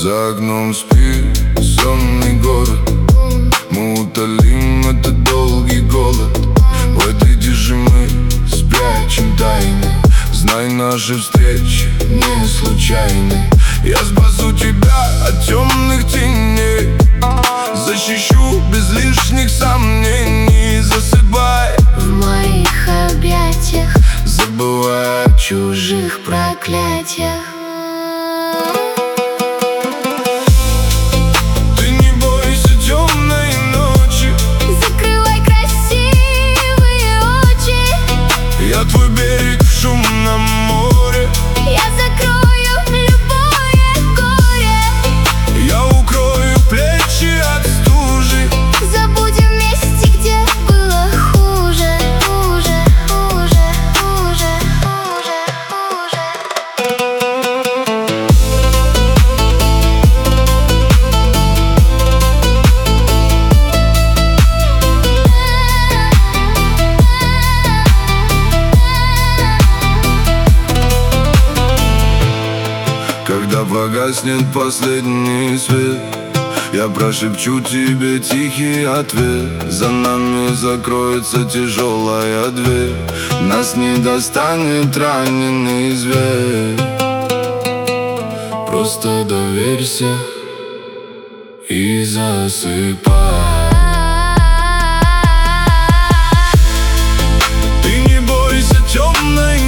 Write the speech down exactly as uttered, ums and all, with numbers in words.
За окном спит сонный город. Мы утолим этот долгий голод. В этой тишине спрячем тайны. Знай, наши встречи не случайны. Я спасу тебя от темных теней, защищу без лишних сомнений. Засыпай в моих объятиях, забывай о чужих проклятиях. Ты не бойся темной ночи, закрывай красивые очи. я твой берег в шумном море. Я закрою любое горе. Я укрою плечи от стужи. Забудем месте, где было хуже. Хуже, хуже, хуже, хуже, хуже. Когда погаснет последний свет, я прошепчу тебе тихий ответ. За нами закроется тяжелая дверь, нас не достанет раненый зверь. Просто доверься и засыпай. Ты не бойся темной